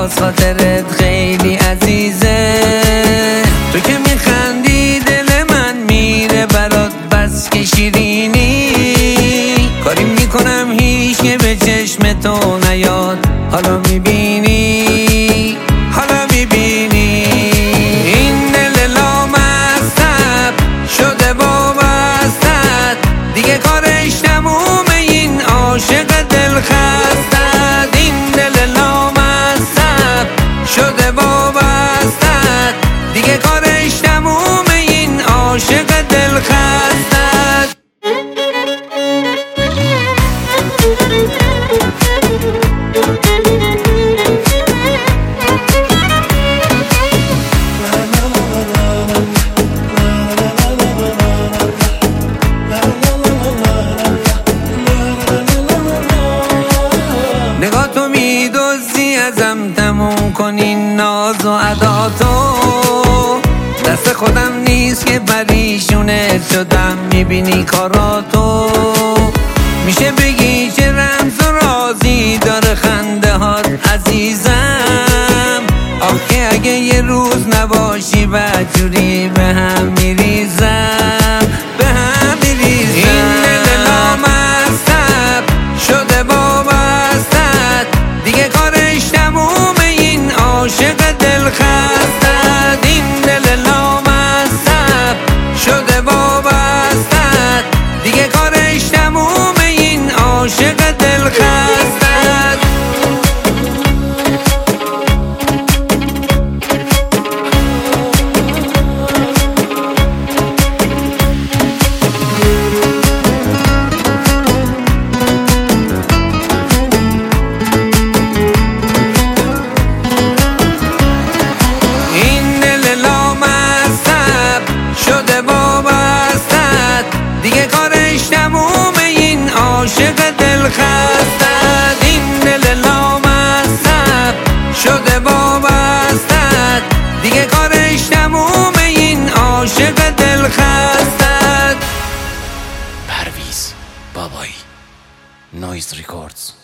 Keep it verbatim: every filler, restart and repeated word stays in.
باز خاطرت خیلی عزیزه. تو که میخندی دل من میره برات بس که شیرینی. کاری میکنم هیچ که به چشم تو نیاد. حالا میبینی حالا میبینی این دل لامصب شده وابستت. دیگه کارش تمومه این عاشق دل خستت. این دل لامصب شده وابستت. دیگه کارش تمومه این عاشق دل خستت. نگاه تو میدوزی ازم تموم کنین ناز و عداتو. دست خودم نیست که پریشونت شدم میبینی کاراتو. میشه بگی چه رمز و رازی داره خنده هات عزیزم. آخه اگه یه روز نباشی بدجوری به هم میریزم به هم میریزم. این دل لامصب شده وابستت. دیگه کارش تمومه این عاشق دل خستت. این دل لامصب شده وابستت. دیگه کارش تمومه این عاشق دل خستت. دیگه کارش تمومه این عاشق دل خستت. این دل لامصب شده وابستت. دیگه کارش تمومه این عاشق دل خستت. پرویز بابایی، نویز ریکوردز.